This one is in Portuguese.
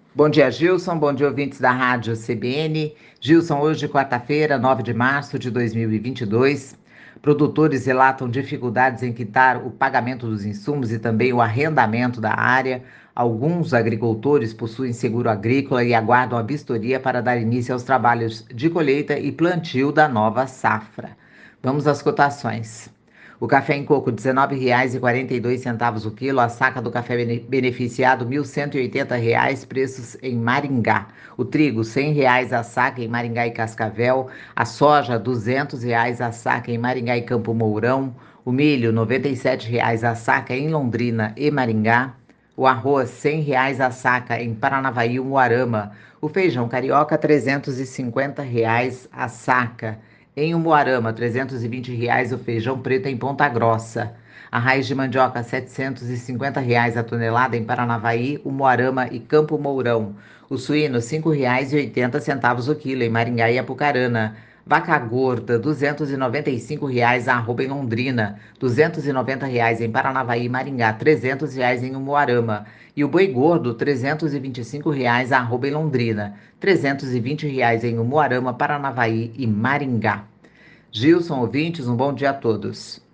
Bom dia, Gilson. Bom dia, ouvintes da Rádio CBN. Gilson, hoje, quarta-feira, 9 de março de 2022. Produtores relatam dificuldades em quitar o pagamento dos insumos e também o arrendamento da área. Alguns agricultores possuem seguro agrícola e aguardam a vistoria para dar início aos trabalhos de colheita e plantio da nova safra. Vamos às cotações. O café em coco, R$ 19,42 o quilo. A saca do café beneficiado, R$ 1.180, preços em Maringá. O trigo, R$ 100 a saca em Maringá e Cascavel. A soja, R$ 200 a saca em Maringá e Campo Mourão. O milho, R$ 97 a saca em Londrina e Maringá. O arroz, R$ 100 a saca em Paranavaí e Umuarama. O feijão carioca, R$ 350 a saca. Em Umuarama, R$ 320 o feijão preto em Ponta Grossa. A raiz de mandioca, R$ 750 a tonelada em Paranavaí, Umuarama e Campo Mourão. O suíno, R$ 5,80 o quilo em Maringá e Apucarana. Vaca gorda, R$ 295 a arroba em Londrina, R$ 290 em Paranavaí e Maringá, R$ 300 em Umuarama. E o boi gordo, R$ 325 a arroba em Londrina, R$ 320 em Umuarama, Paranavaí e Maringá. Gilson, ouvintes, um bom dia a todos.